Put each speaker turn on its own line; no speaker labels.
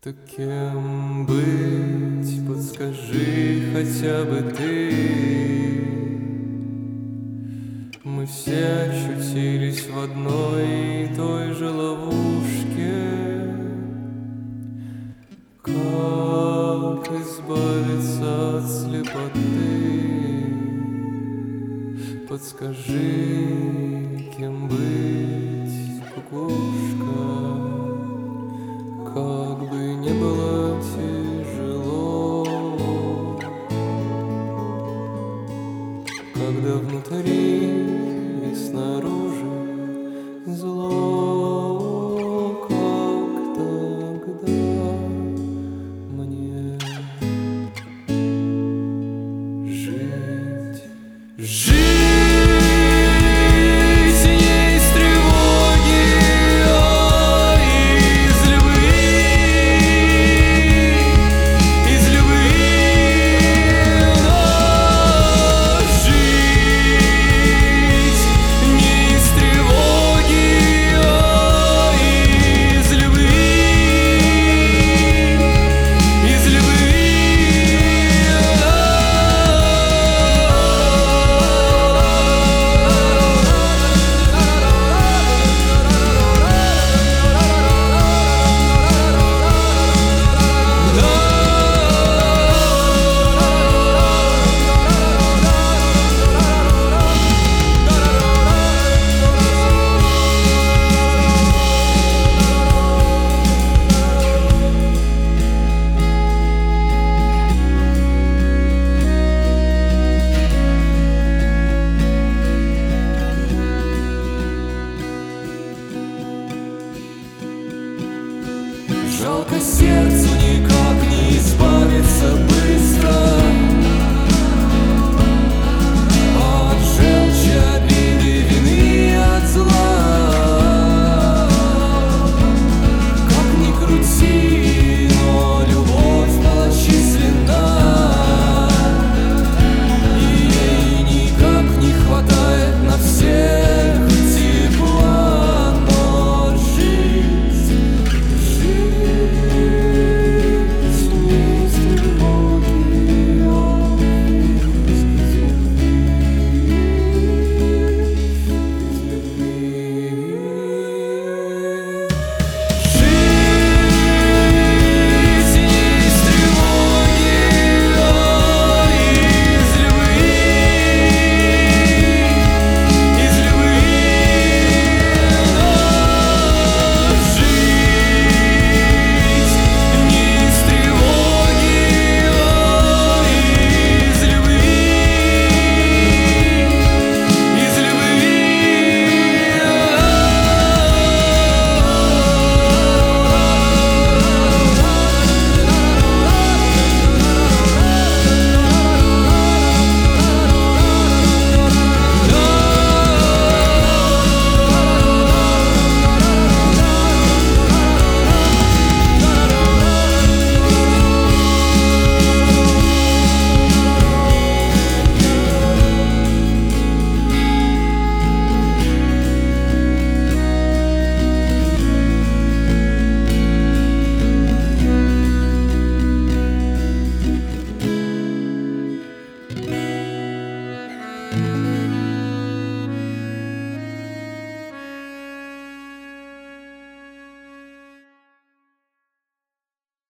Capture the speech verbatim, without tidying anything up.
Так кем быть, подскажи хотя бы ты. Мы все очутились в одной и той же ловушке. Как избавиться от слепоты? Подскажи, кем быть, кукушка. Как бы не было тяжело, когда внутри и снаружи зло, как тогда мне жить, жить. Жалко сердцу никак не избавиться.